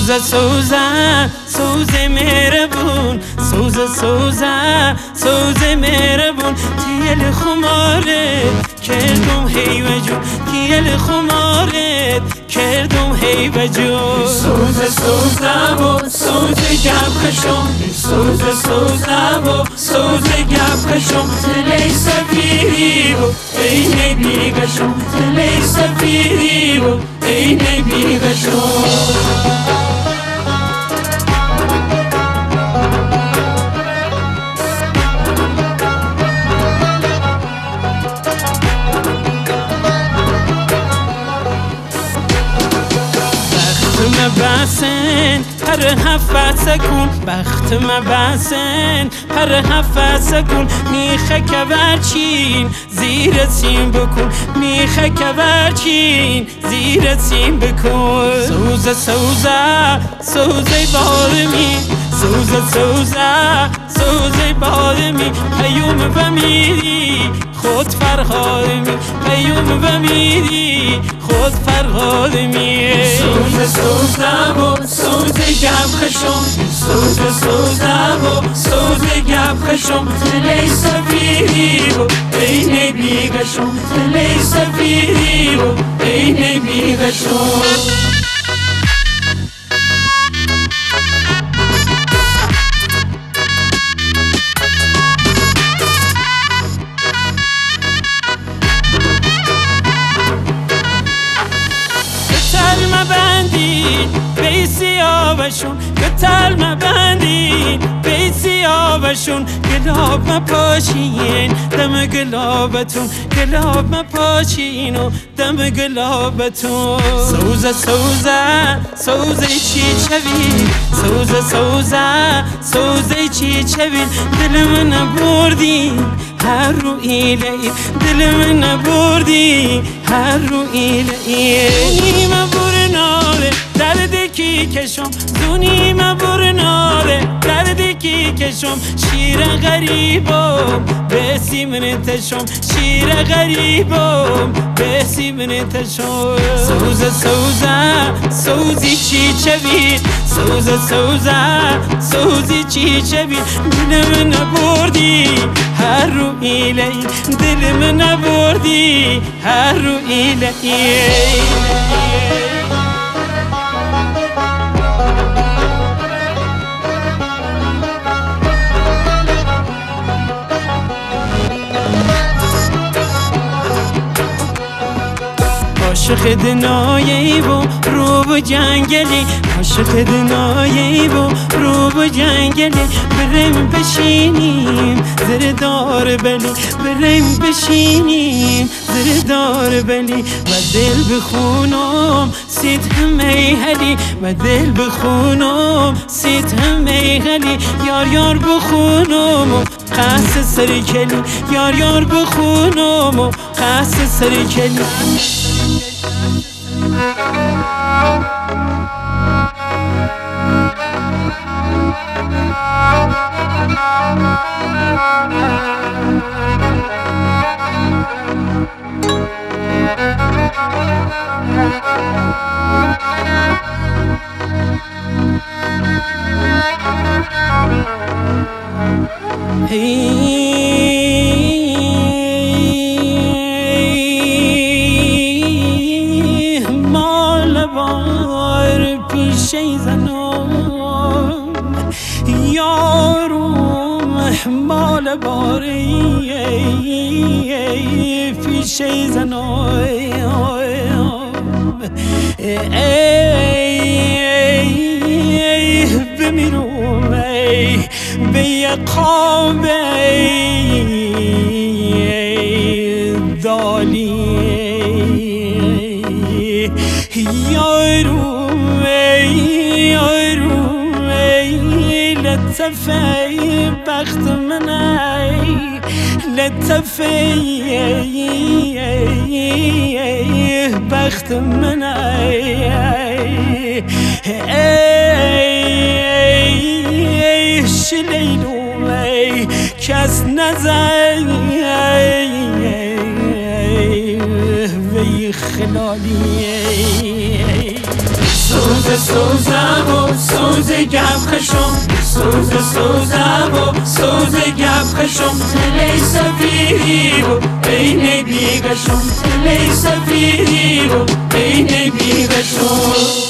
سوز مهربون، سوز مهربون، تیل خمارت کردم هی و جون، تیل خمارت کردم هی و جون. سوزم و سوز گپ خشم، سوزم و سوز گپ خشم، تلی سفیری و ای بیگشم، تلی سفیری و ای بیگشم. بسن پر هفت سکون، بخت مبسن پر هفت سکون، میخه کورچین زیر سیم بکن، میخه کورچین زیر سیم بکن. سوزه بارمی، سوزه بارمی، پیوم و میری خود فرهادمی، پیوم و میری خود فرهادمی. سوزم و سوز گپ خشم، سوزم و سوز گپ خشم، تلی سفیری و ای بیگشم، تلی سفیری و ای بیگشم. بی سیاوشون گتر مبندین، بی سیاوشون گلاب مپاشین دم گلابتون، گلاب مپاشین و دم گلابتون. سوزه چی چوین، سوزه چی چوین، دل من نبردین هر رو ایله، دل من نبردی هر رو ایله. زونیم برناره دردی کی کشم، زونیم برناره دردی کی کشم، شیر غریبم به سیمن تشم، شیر غریبم به سیمن تشم. سوزی چی چوید، سوزی چی چوید، دل من نبردی هر رو ایله، دل من نبردی هر رو ایله. عاشق دنایی و رو به جنگلی، عاشق دنایی و رو به جنگلی، بریم بشینیم زیر دار بلی، بریم بشینیم زیر دار بلی. و دل بخونم ستم میهلی، و دل بخونم ستم میهلی، یار بخونم و قصد سرکلی، یار بخونم و قصد سرکلی. مال بار پیشه زنم یارم، مال باری پیشه زنم، بمیرم به یقام دالی، یارم لطفه بخت منی، لطفه بخت منی. شلیلو کس نزن وی خلالی. سوز گپ خشم سوز گپ خشم تلی سفیری و بین بیگشم تلی سفیری و بین بیگشم